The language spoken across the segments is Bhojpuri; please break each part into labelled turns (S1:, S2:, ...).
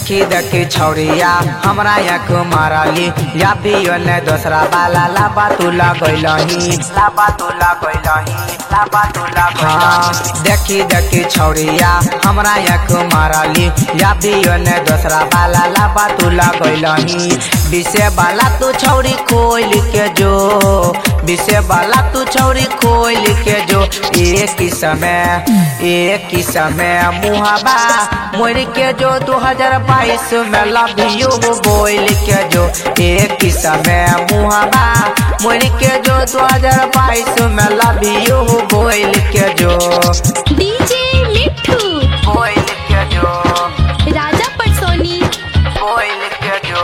S1: देखी देखी छौड़िया हमरा एक मारली या भी ने दूसरा बाला लाबा तू लगैलही लाबा तू लगैलही लाबा तू लगैलही। देखी देखी छौड़िया हमरा एक मारली या भी ने दूसरा बाला लाबा तू लगैलही। विषय वाला तू छौड़ी खोल के जो विषय वाला तू छौड़ी खोल के जो एक ही समय मुहाबा मोर के जो 2022 में लव यू बोल के जो एक ही समय मुहाबा मोर के जो 2022 में लव यू बोल के जो
S2: डीजे मिठू
S1: बोल के जो
S2: राजा परसोनी
S1: बोल के जो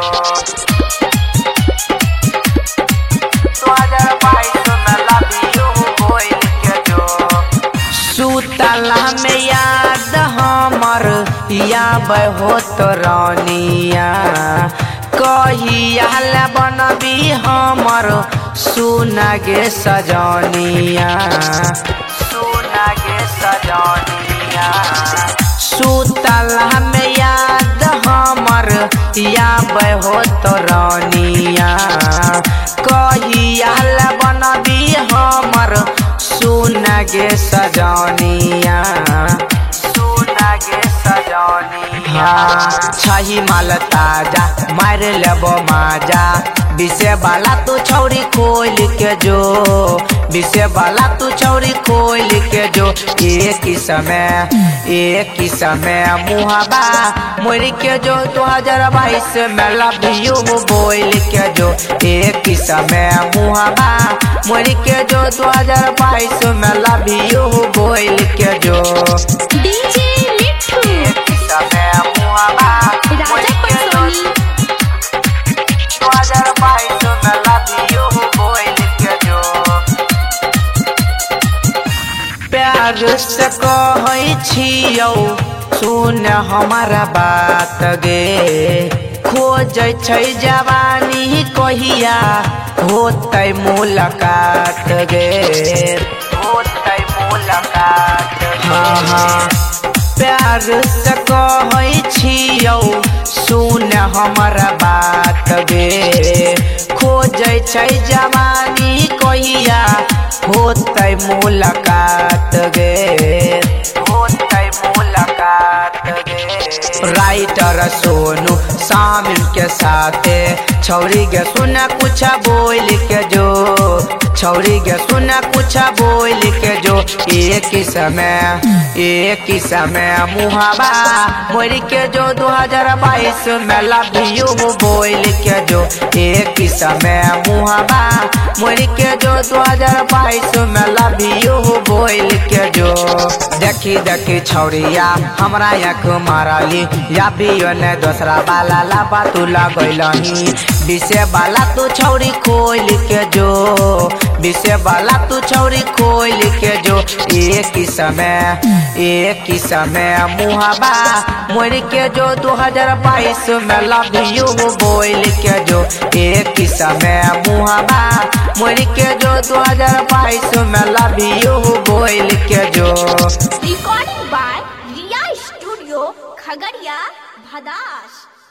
S1: 2022 में लव यू बोल के जो सुतला में याद हमर याब हो तो रानिया कहिया बनबी हमर सुनगे सजनिया सुनगे सजनिया। सुतला में याद हमर याब हो तो रानिया कहिया बनबी हमर सुनगे सजनिया सुनगे सजनिया। छही माल ताजा मार लेबो माजा विषय वाला तू छौड़ी खोल के जो विषय वाला तू छौड़ी खोल के जो एक ही समय मुहाबा मोर के जो 2022 में लव यू बोल के जो एक ही समय मुहाबा मोर के जो 2022 में लव यू बोल के जो
S2: डीजे मिठू
S1: एक ही समय मुहाबा
S2: राजा परसोनी
S1: 2022 में लव यू बोल के जो प्यार से कहै छियौ सुन हमारा बात गे खोजै छै जवानी कहिया होतै मुलाकात गे होतै मुलाकात। हाँ प्यार से कहै छियौ सुन हमारा बात गे खोजै छै जवानी कहिया होतै मुलाकात गे होतै मुलाकात गे। राइटर सोनू शामिल के साथे छौड़ी गे सुना कुछ बोल के जो छौड़ी गे सुना कुछ बोल के जो एक ही समय मुहाबा मोर के जो 2022 में लव यू बोल के जो एक ही समय मुहाबा मोर के जो 2022 में लव यू बोल के जो देखी देखी छौड़िया हमरा एक मारली या भी ने दूसरा बाला लाबा तू लगैलही। विषय वाला तू छौड़ी खोल के जो विषय वाला तू छौड़ी खोल के जो एक ही समय मुहाबा मोर के जो 2022 में लव यू बोल के जो एक ही समय मुहाबा मोर के जो 2022 में लव यू बोल के जो
S2: recording by Riya studio Khagaria Bhadas.